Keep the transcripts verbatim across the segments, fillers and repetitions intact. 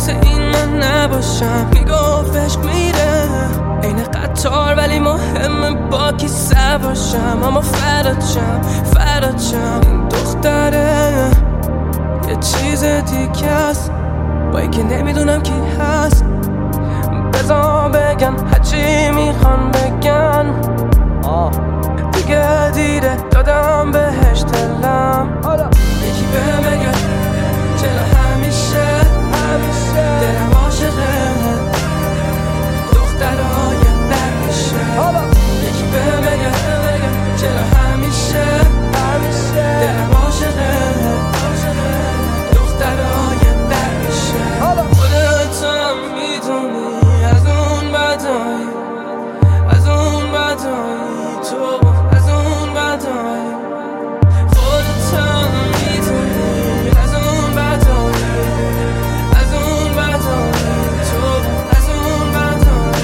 مثل این من نباشم. میگفت عشق میره این قطار ولی مهمه با کی سواشم. اما فراد شم فراد شم این دختره یه چیز دیگه است با این که نمیدونم کی هست. بذار بگن هرچی میخوان بگن آه. دیگه دیره دادم بهش دلم. یکی به بگه چرا همیشه همیشه دلم عاشقه دخترهای بد میشه. یکی به بگه چرا همیشه همیشه دلم عاشقه دخترهای بد میشه. خودت هم میدونی از اون بدایی از اون بدایی تو از اون بدایی. خودت هم میدونی از اون بدایی از اون بدایی تو از اون بدایی.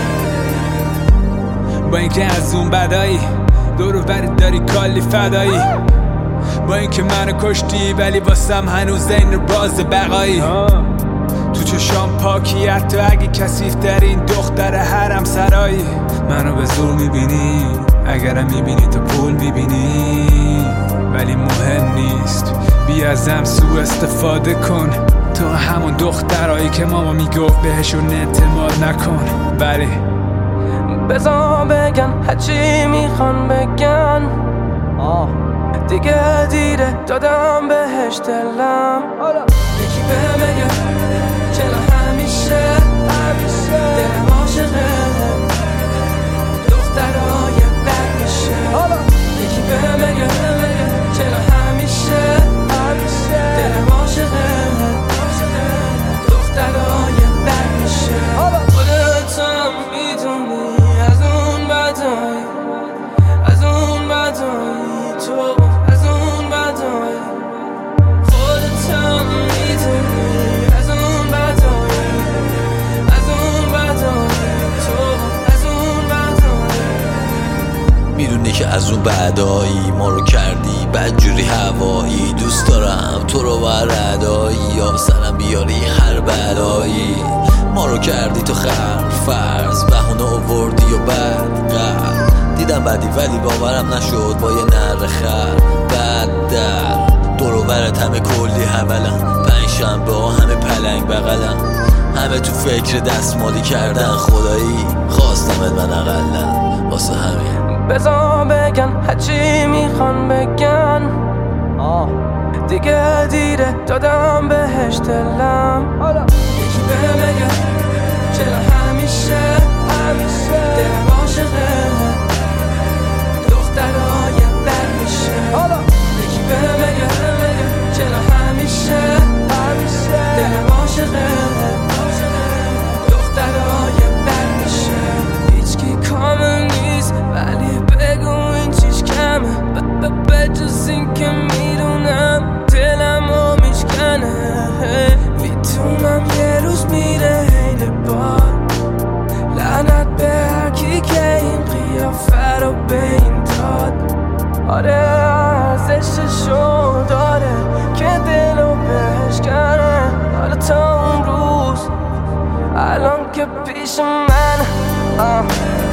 با اینکه از اون بدایی دورو برید داری کالی فدایی. با اینکه منو کشتی ولی واسم هنوز این راز بقایی. تو چشام پاکیت تو اگه کثیف در این دختر حرم سرایی. منو به زور میبینی اگرم میبینی تو پول میبینی ولی مهم نیست بیا ازم سو استفاده کن. تو همون دخترایی که ماما میگفت بهشون اعتماد نکن. ولی بذار بگن هرچی میخوان بگن آه. دیگه دیره دادم بهش دلم. یکی به بگه چرا همیشه همیشه دلم عاشقه دخترهای بد میشه. یکی به بگه چرا همیشه همیشه دلم عاشقه دخترهای بد میشه. خودت هم میدونی از اون بدایی از اون بدایی تو از اون بدایی. خودت هم میدونی از اون بدایی از اون بدایی تو از اون بدایی. میدونی که از اون بعدایی ما رو کردی بدجوری هوایی. دوست دارم تو رو بردایی یا سرم بیاری هر بلایی. ما رو کردی تو خر فرض بهونه آوردی و بعد قرد دیدم بدی ولی باورم نشد با یه نر خر بعد در دورو برت همه کلی حولن. پنج شنبه ها همه پلنگ بغلن همه تو فکر دستمالی کردن. خدایی خواستمت من اقلن واسه همین بذار بگن هرچی میخوان بگن آه. دیگه دیره دادم بهش دلم. یکی به بگه چرا همیشه همیشه دلم عاشقه دخترهای بد میشه. یکی به بگه چرا همیشه همیشه دلم عاشقه دخترهای بد میشه. هیچکی کامل نیست ولی بگو این چیش کمه. بجز این که میدونم دلم رو میشکنه. میتونم یه روز میره حین بار لعنت به هر کی که این قیافه رو به این داد. آره ارزششو داره که دل رو بشکنه. حالا تا اون روز الان که پیش من آه.